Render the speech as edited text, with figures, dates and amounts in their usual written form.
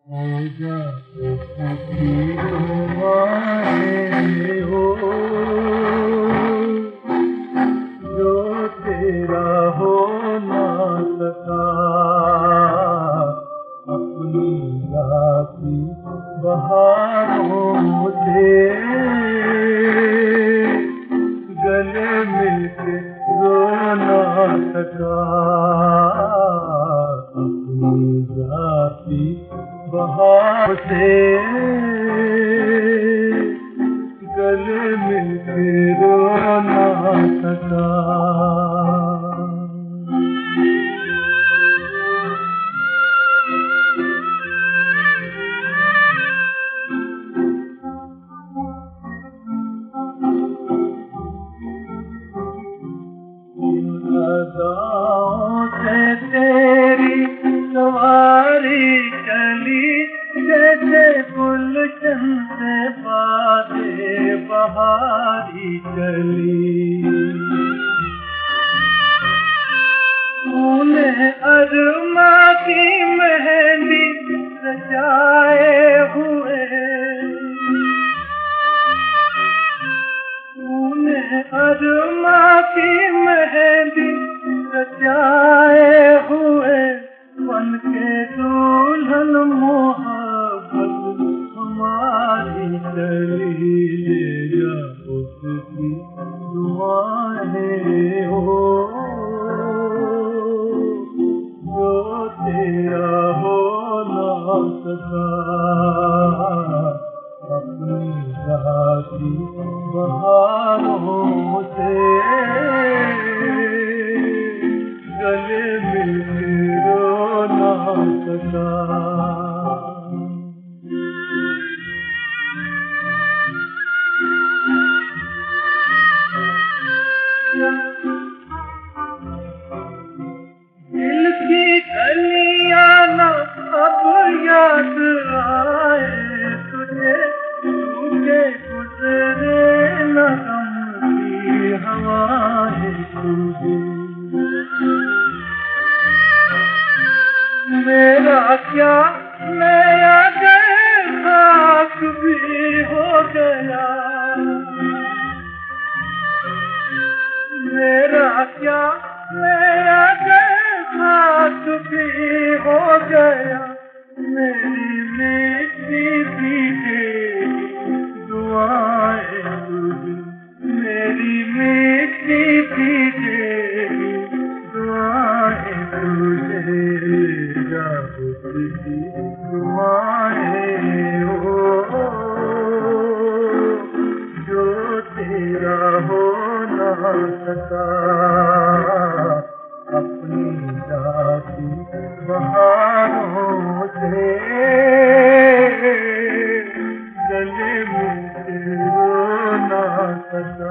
हो जाए सखी तुम्हारे हो, जो तेरा हो ना सका अपनी राती बहारों से गले मिलके रो ना सका अपनी राती बहार से गले मिलके रो ना सका। अदाओं से तेरी सवारी चली, जैसे गुलशन से बादे बहारी चली। तूने अरमा की मेहंदी सजाए हुए, तूने अरमा की मेहंदी सजाए हुए, बन के दुल्हन मोहब्बत हमारी चली। ले जा उसकी दुआएं हो, जो तेरा हो ना सका अपनी राती बहारों से गले मिलके रो ना सका। दिल की गलियां ना अब याद आए तुझे, तुझे गुजरे न गम की हवाएं तुझे। मेरा क्या मैं अगर खाक भी हो गया, मेरा क्या मैं अगर खाक भी हो गया, मेरी मीठी मीठी दुआएं तुझे, मेरी मीठी मीठी दुआएं तुझे। ले जा उसकी दुआएं हो, जो तेरा हो ना सका अपनी राती बहारों से गले मिलके रो ना सका।